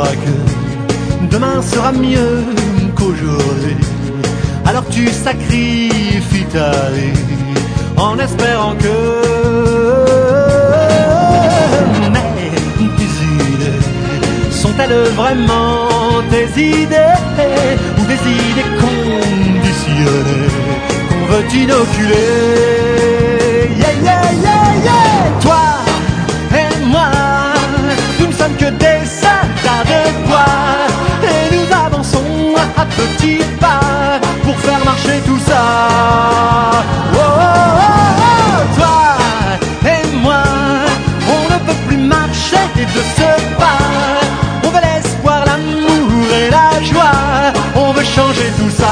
crois que demain sera mieux qu'aujourd'hui. Alors tu sacrifies ta vie en espérant que mais tes idées sont-elles vraiment tes idées ou des idées conditionnées qu'on veut inoculer? Yeah, yeah, yeah, yeah. Toi et moi, nous ne sommes que des soldats de bois et nous avançons à petits pas pour faire marcher tout ça. Oh, oh, oh, oh. Toi et moi, on ne peut plus marcher de ce pas. On veut l'espoir, l'amour et la joie. On veut changer tout ça.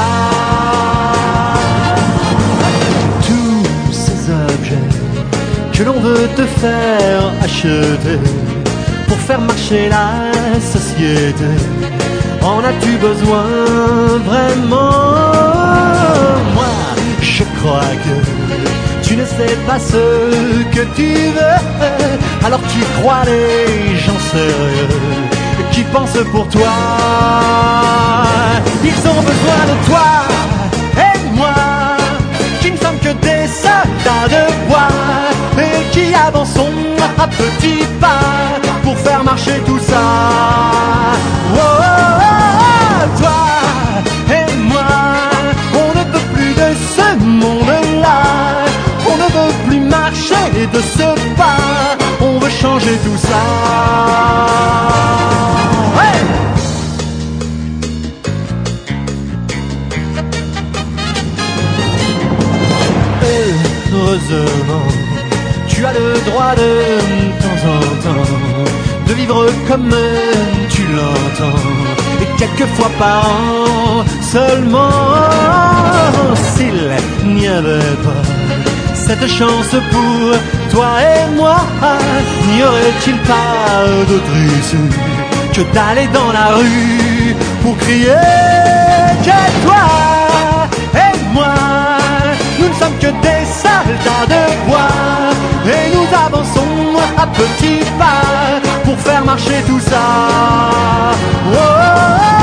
Tous ces objets que l'on veut te faire acheter pour faire marcher la société, en as-tu besoin vraiment? Moi, je crois que tu ne sais pas ce que tu veux, alors tu crois les gens sérieux qui pensent pour toi. Ils ont besoin de toi et moi, qui ne sommes que des soldats de bois et qui avançons à petits pas pour faire marcher tout ça. Oh, oh, oh, toi et moi, on ne peut plus de ce monde-là. On ne veut plus marcher de ce pas. On veut changer tout ça. Hey! Heureusement, tu as le droit de temps en temps de vivre comme tu l'entends, et quelques fois par an seulement. S'il n'y avait pas cette chance pour toi et moi, n'y aurait-il pas d'autre issue que d'aller dans la rue pour crier que toi et moi, nous ne sommes que des soldats de bois et nous avançons à petits pas pour faire marcher tout ça. Oh, oh, oh.